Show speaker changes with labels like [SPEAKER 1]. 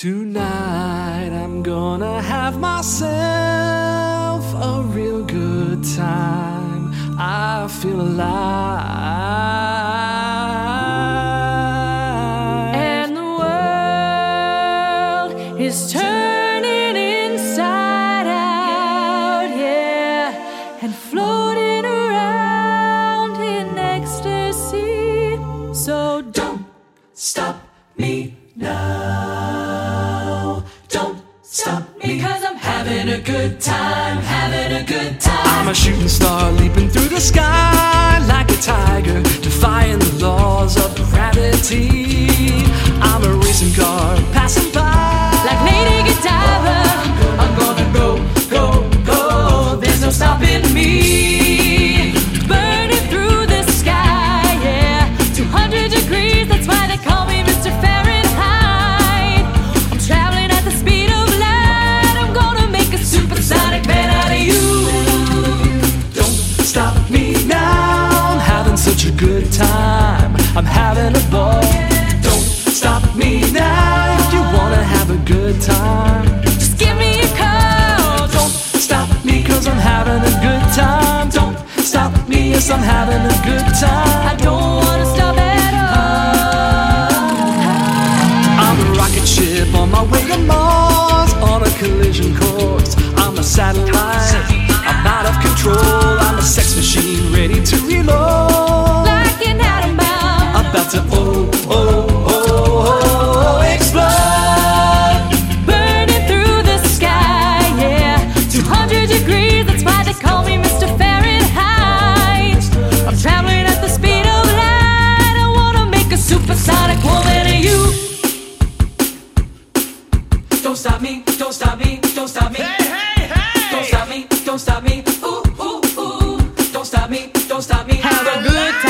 [SPEAKER 1] Tonight I'm gonna have myself a real good time. I feel alive.
[SPEAKER 2] And the world is turning inside out, yeah, and floating around in ecstasy. So don't
[SPEAKER 1] Stop me now. Don't stop me,
[SPEAKER 2] because I'm
[SPEAKER 1] having a good time, having a good time. I'm a shooting star leaping through the sky like a tiger, defying the laws of gravity. I'm a racing car passing by
[SPEAKER 2] like Lady Godiva.
[SPEAKER 1] I'm gonna go, go, go. There's no stopping me.
[SPEAKER 2] Burning through the sky, yeah, 200 degrees, that's why they call me Mr. Fahrenheit. I'm traveling at the speed of light. I'm gonna make a supersonic man out of you.
[SPEAKER 1] Don't stop me now. I'm having such a good time. I'm having a ball. Don't stop me now. If you wanna have a good time,
[SPEAKER 2] Just give me a call.
[SPEAKER 1] don't stop me, cause I'm having a good time. Don't stop me, yes, I'm having a good time.
[SPEAKER 2] I don't wanna stop at all.
[SPEAKER 1] I'm a rocket ship on my way to Mars, on a collision course. I'm a satellite, I'm out of control. I'm a sex machine ready to reload.
[SPEAKER 2] Like an atom bomb.
[SPEAKER 1] About to explode.
[SPEAKER 2] Burning through the sky, yeah, 200 degrees, that's why they call me Mr. Fahrenheit. I'm traveling at the speed of light. I wanna make a supersonic woman of you.
[SPEAKER 1] Don't stop me, don't stop me, don't stop me.
[SPEAKER 3] Hey, hey, hey!
[SPEAKER 1] Don't stop me, don't stop me. Ooh, ooh, ooh. Don't stop me, don't stop me.
[SPEAKER 3] Have a good